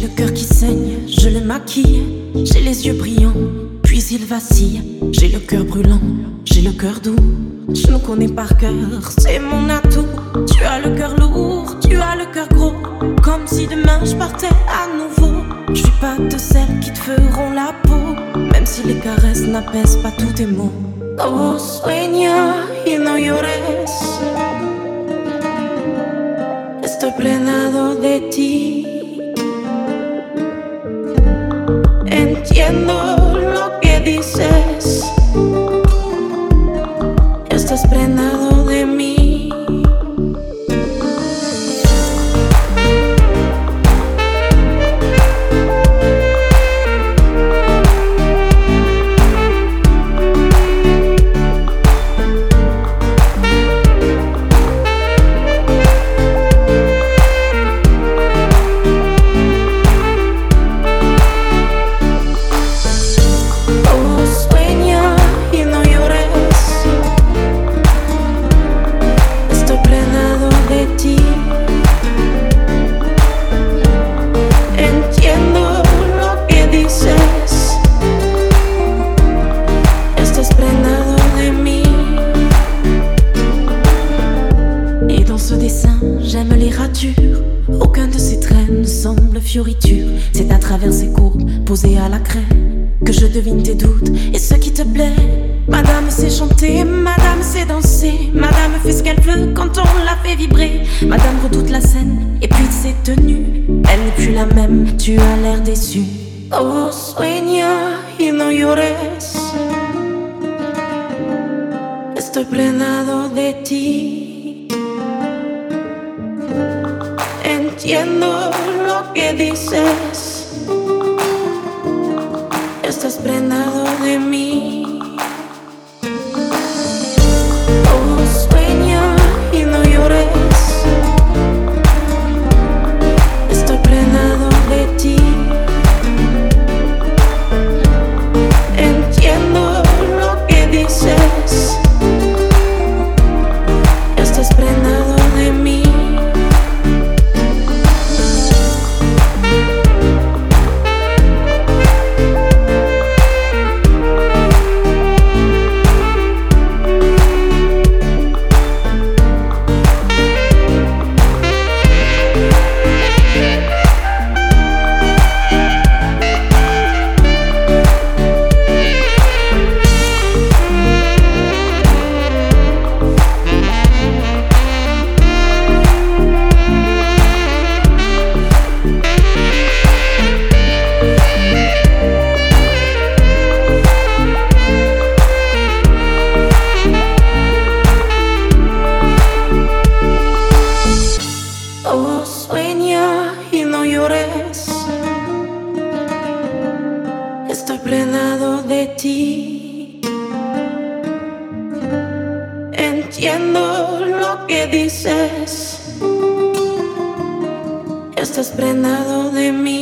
le cœur qui saigne, je le maquille. J'ai les yeux brillants, puis il vacille. J'ai le cœur brûlant, j'ai le cœur doux. Je nous connais par cœur, c'est mon atout. Tu as le cœur lourd, tu as le cœur gros. Comme si demain je partais à nouveau. Je suis pas de celles qui te feront la peau, même si les caresses n'apaisent pas tous tes mots. Oh, sueña y no llores. Estoy prenado de ti. Entiendo lo que dices. Estás prenado de mí. J'aime les ratures, aucun de ces traits ne semble fioriture. C'est à travers ces courbes posées à la craie que je devine tes doutes et ce qui te plaît. Madame sait chanter, madame sait danser. Madame fait ce qu'elle veut quand on la fait vibrer. Madame redoute la scène et puis ses tenues. Elle n'est plus la même, tu as l'air déçu. Oh, sueña y no llores. Estoy prenado de ti. Entiendo lo que dices. Estás prendado de mí. Oh, sueña y no llores. Estoy prendado de ti. Entiendo lo que dices. Estás prendado de mí. Oh, sueña y no llores. Estoy prenado de ti. Entiendo lo que dices. Estás prenado de mí.